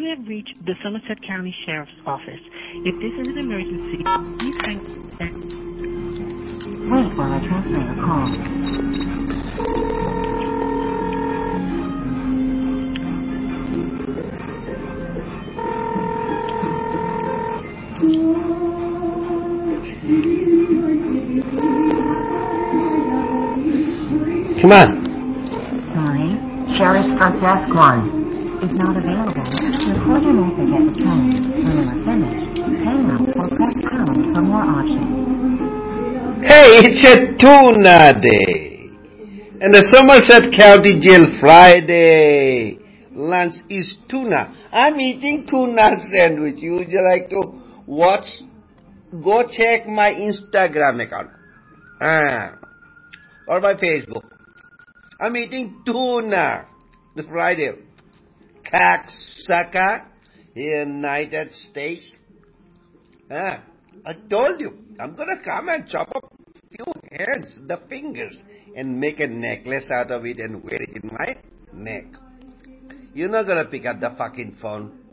You have reached the Somerset County Sheriff's Office. If this is an emergency, please hang up. Wait while I transfer the call. Come on. Sorry, Sheriff's front desk line is not available. Record your message at the tone. When you are finished, hang up or press pound for more options. Hey, it's a tuna day. And the Somerset County Jail Friday lunch is tuna. I'm eating tuna sandwich. Would you like to watch? Go check my Instagram account. Or my Facebook. I'm eating tuna this Friday. Cocksucker, United States. I told you, I'm gonna come and chop up a few hands, the fingers, and make a necklace out of it and wear it in my neck. You're not gonna pick up the fucking phone.